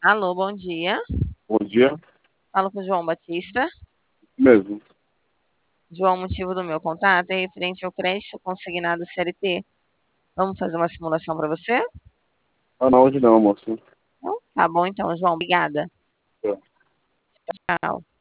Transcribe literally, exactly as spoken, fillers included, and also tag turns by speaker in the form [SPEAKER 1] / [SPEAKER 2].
[SPEAKER 1] Alô, bom dia.
[SPEAKER 2] Bom dia,
[SPEAKER 1] Falo com o João Batista.
[SPEAKER 2] mesmo.
[SPEAKER 1] João, o motivo do meu contato é referente ao crédito consignado C L T. Vamos fazer uma simulação para você?
[SPEAKER 2] Ah, não, hoje não, moço.
[SPEAKER 1] Não? Tá bom, então, João. Obrigada.
[SPEAKER 2] É.
[SPEAKER 1] Tchau.